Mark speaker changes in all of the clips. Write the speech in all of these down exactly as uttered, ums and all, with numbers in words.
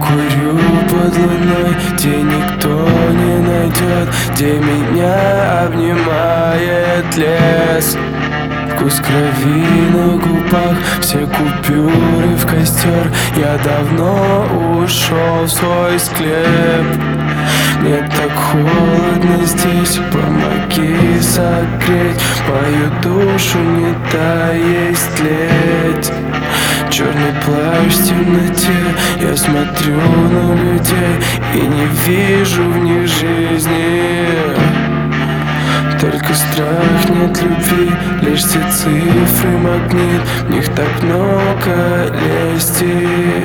Speaker 1: курю под луной, где никто не найдет, где меня обнимает лес. Вкус крови на губах, все купюры в костер. Я давно ушел в свой склеп. Мне так холодно здесь, помоги согреть мою душу, не дай тлеть. Черный плащ в темноте, я смотрю на людей и не вижу в них жизни. Только страх, нет любви, лишь все цифры магнит. В них так много лести.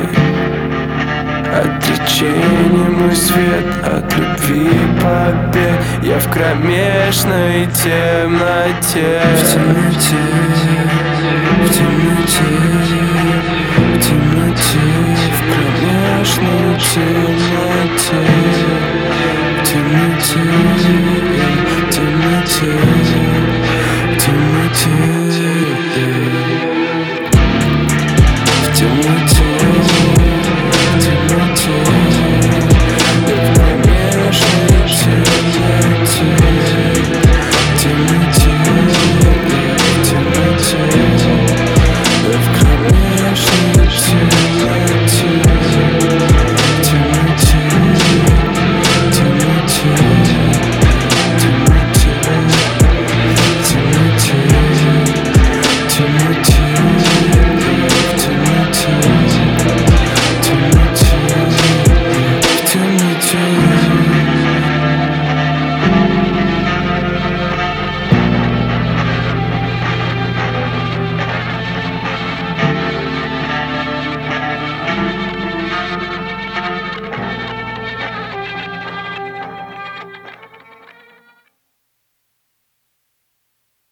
Speaker 1: Отречение мой свет, от любви побег. Я в кромешной темноте. В темноте, в темноте, в темноте, в кромешной темноте. В темноте, в темноте, в темноте, в темноте. Темноте,